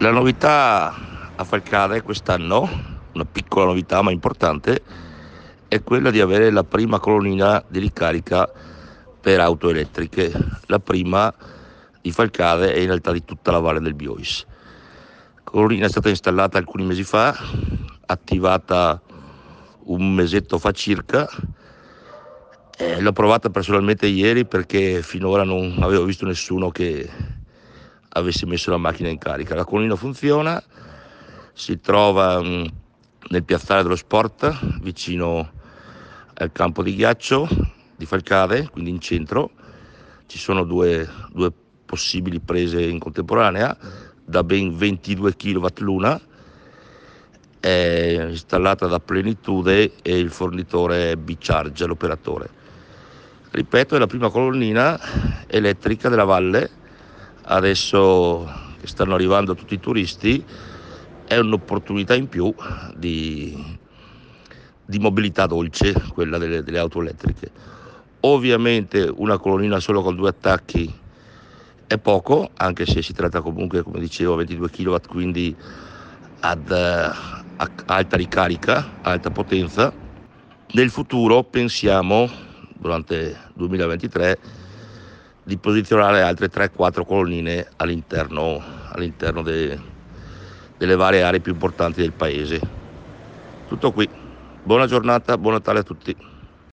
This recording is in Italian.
La novità a Falcade quest'anno, una piccola novità ma importante, è quella di avere la prima colonnina di ricarica per auto elettriche, la prima di Falcade e in realtà di tutta la Valle del Biois. La colonnina è stata installata alcuni mesi fa, attivata un mesetto fa circa. L'ho provata personalmente ieri perché finora non avevo visto nessuno che avesse messo la macchina in carica. La colonnina funziona, si trova nel piazzale dello sport vicino al campo di ghiaccio di Falcade, quindi in centro. Ci sono due possibili prese in contemporanea da ben 22 kW l'una, è installata da Plenitude e il fornitore è B-Charge, l'operatore. Ripeto, è la prima colonnina elettrica della valle. Adesso che stanno arrivando tutti i turisti è un'opportunità in più di mobilità dolce, quella delle auto elettriche. Ovviamente una colonnina solo con 2 attacchi è poco, anche se si tratta comunque, come dicevo, 22 kW, quindi ad alta ricarica, alta potenza. Nel futuro pensiamo, durante 2023, di posizionare altre 3-4 colonnine all'interno delle varie aree più importanti del paese. Tutto qui. Buona giornata, buon Natale a tutti.